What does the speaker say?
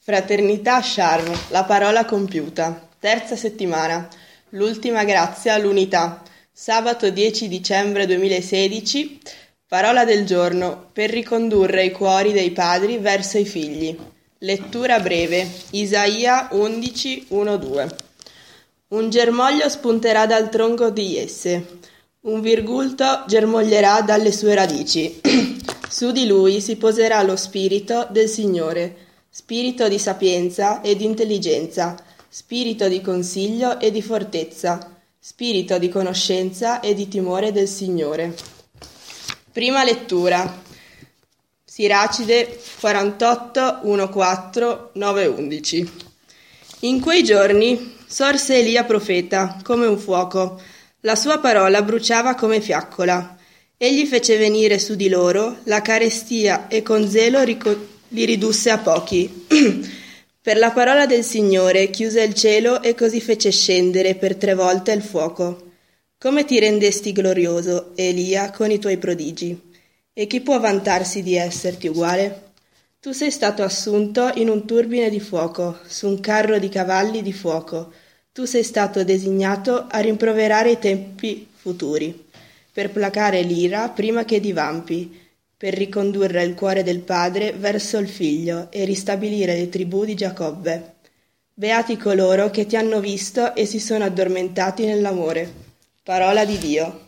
Fraternità Charme, la parola compiuta. Terza settimana. L'ultima grazia, l'unità. Sabato 10 dicembre 2016. Parola del giorno. Per ricondurre i cuori dei padri verso i figli. Lettura breve. Isaia 11, 1-2. Un germoglio spunterà dal tronco di Jesse. Un virgulto germoglierà dalle sue radici. Su di lui si poserà lo spirito del Signore. Spirito di sapienza e di intelligenza, spirito di consiglio e di fortezza, spirito di conoscenza e di timore del Signore. Prima lettura. Siracide 48, 1-4, 9-11. In quei giorni sorse Elia profeta, come un fuoco. La sua parola bruciava come fiaccola. Egli fece venire su di loro la carestia e con zelo li ridusse a pochi. Per la parola del Signore chiuse il cielo e così fece scendere per 3 volte il fuoco. Come ti rendesti glorioso, Elia, con i tuoi prodigi? E chi può vantarsi di esserti uguale? Tu sei stato assunto in un turbine di fuoco, su un carro di cavalli di fuoco. Tu sei stato designato a rimproverare i tempi futuri, per placare l'ira prima che divampi, per ricondurre il cuore del padre verso il figlio e ristabilire le tribù di Giacobbe. Beati coloro che ti hanno visto e si sono addormentati nell'amore. Parola di Dio.